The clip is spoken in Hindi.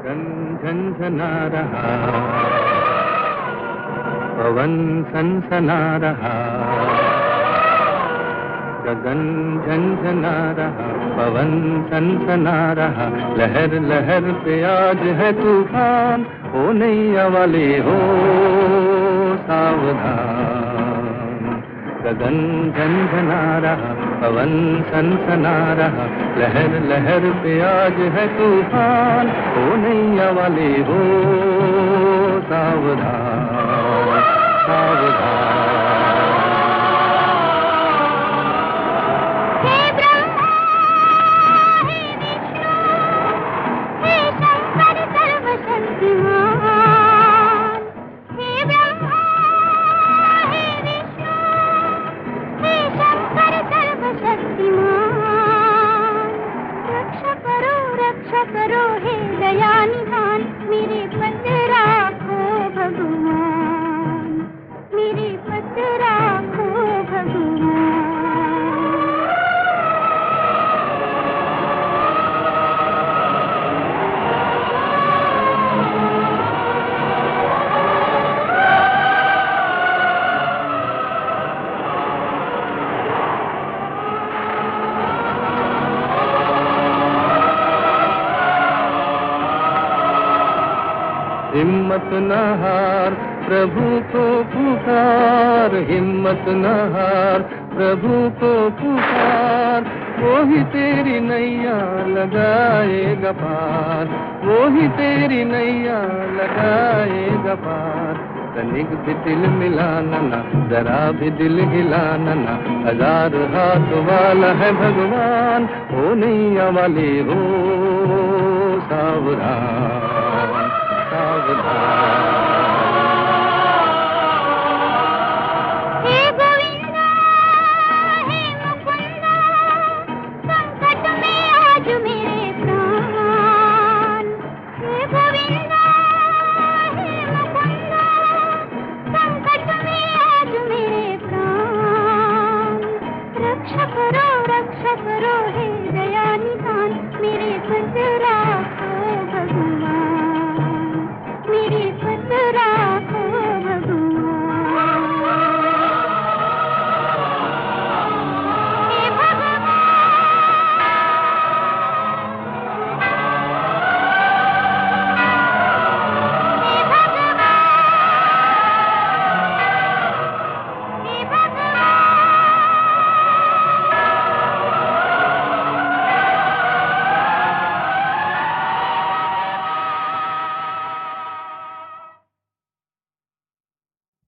गगन झनझना रहा, पवन सनसना रहा। गगन झनझना रहा, पवन सनसना रहा। लहर लहर पे आज है तूफान, ओ नैया वाले हो सावधान। गगन झनझना रहा, पवन सनसना रहा। लहर लहर पे आज है तूफान, ओ नैया वाले हो सावधान सावधान। करो हे दया निधान, मेरे पद राखो भगवान, मेरे पद राखो भगवान। हिम्मत न हार, प्रभु को पुकार। हिम्मत न हार, प्रभु को पुकार। वो ही तेरी नैया लगाएगा पार, वो ही तेरी नैया लगाएगा पार। तनिक भी दिल मिलाना ना, जरा भी दिल हिलाना ना। 1000 हाथ वाला है भगवान, ओ नैया वाले हो सावधान सावधान।